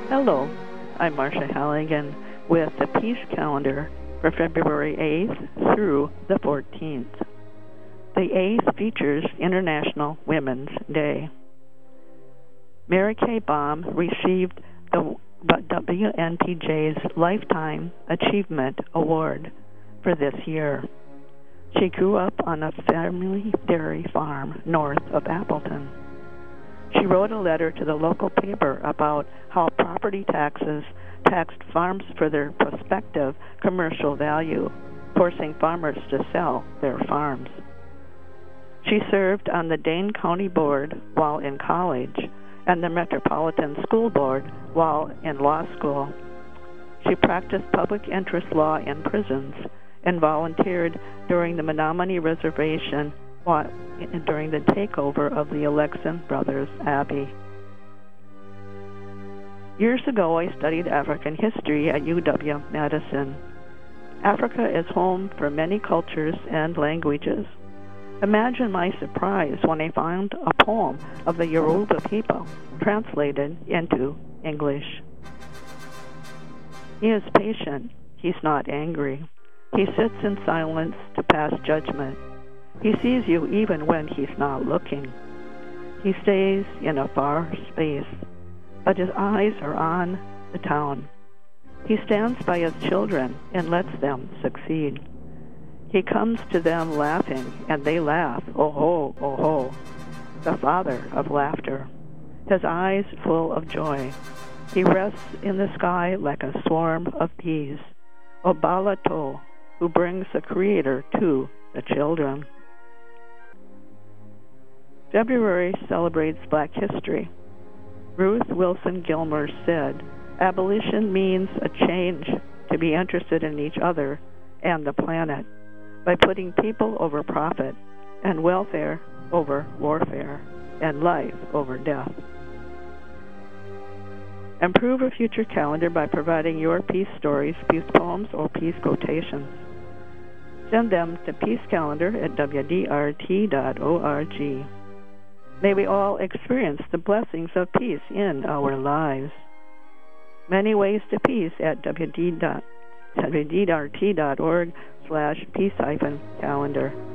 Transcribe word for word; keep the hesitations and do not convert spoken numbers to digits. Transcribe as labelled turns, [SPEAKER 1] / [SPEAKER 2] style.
[SPEAKER 1] Hello, I'm Marcia Halligan with the Peace Calendar for February eighth through the fourteenth. The eighth features International Women's Day. Mary Kay Baum received the W N P J's Lifetime Achievement Award for this year. She grew up on a family dairy farm north of Appleton. She wrote a letter to the local paper about how property taxes taxed farms for their prospective commercial value, forcing farmers to sell their farms. She served on the Dane County Board while in college and the Metropolitan School Board while in law school. She practiced public interest law in prisons and volunteered during the Menominee Reservation during the takeover of the Alexan Brothers Abbey. Years ago, I studied African history at U W Madison. Africa is home for many cultures and languages. Imagine my surprise when I found a poem of the Yoruba people translated into English. He is patient. He's not angry. He sits in silence to pass judgment. He sees you even when he's not looking. He stays in a far space, but his eyes are on the town. He stands by his children and lets them succeed. He comes to them laughing, and they laugh, oh ho, oh ho, the father of laughter, his eyes full of joy. He rests in the sky like a swarm of bees, Obalato, who brings the Creator to the children. February celebrates Black history. Ruth Wilson Gilmore said, "Abolition means a change to be interested in each other and the planet by putting people over profit and welfare over warfare and life over death." Improve a future calendar by providing your peace stories, peace poems, or peace quotations. Send them to peacecalendar at w d r t dot org. May we all experience the blessings of peace in our lives. Many ways to peace at w d r t dot org slash peace hyphen calendar.